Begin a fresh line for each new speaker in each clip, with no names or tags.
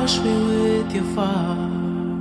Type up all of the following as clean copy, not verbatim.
wash me with your fire.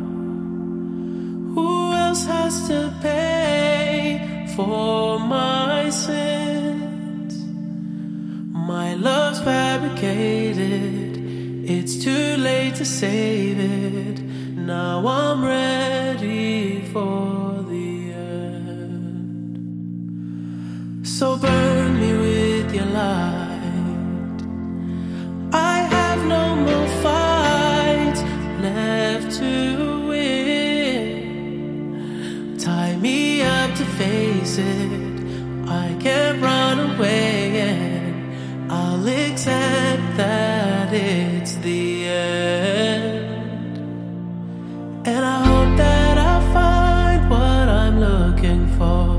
Who else has to pay for my sins? My love's fabricated, it's too late to save it. Now I'm ready for the end. So burn me with your light. I have no more fights left to win. Tie me up to face it. I can't run away, and I'll accept that it's the end. And I hope that I find what I'm looking for.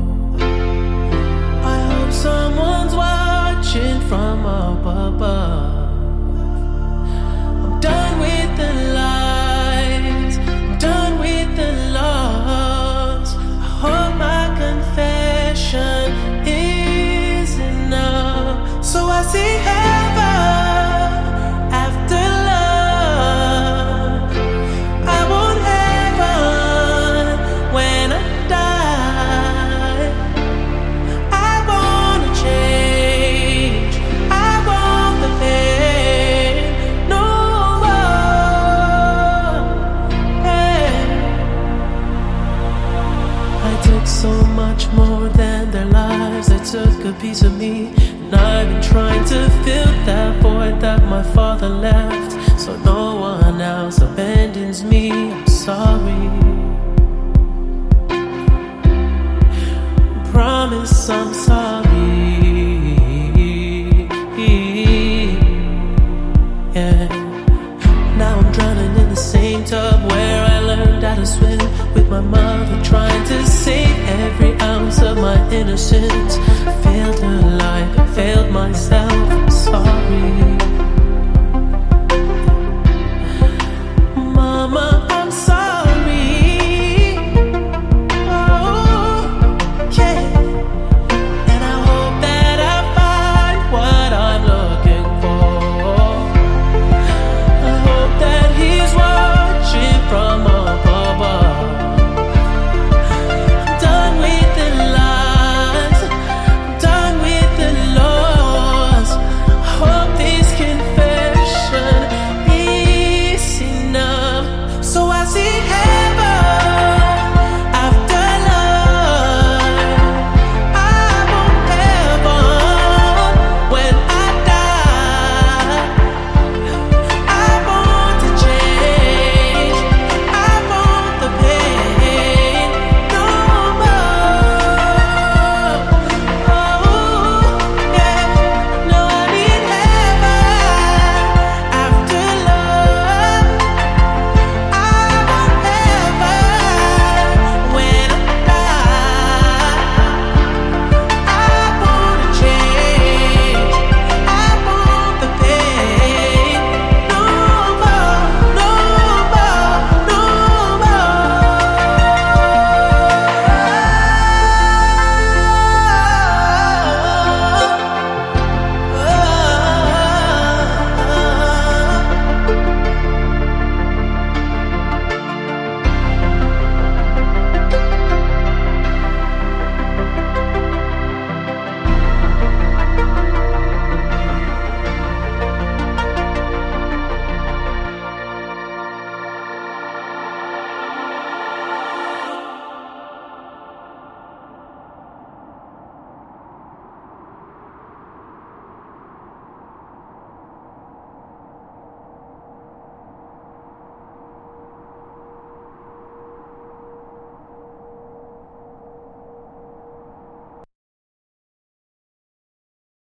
I hope someone's watching from up above. I'm done with the lies, I'm done with the loss. I hope my confession is enough. So I see heaven after love. I want heaven when I die. I wanna change, I want the pain no more. Hey. I took so much more than their lives. They took a piece of me, and I've been trying to fill that void that my father left, so no one else abandons me. I'm sorry. Promise I'm sorry. Yeah. Now I'm drowning in the same tub where I learned how to swim with my mother, trying to save every ounce of my innocence.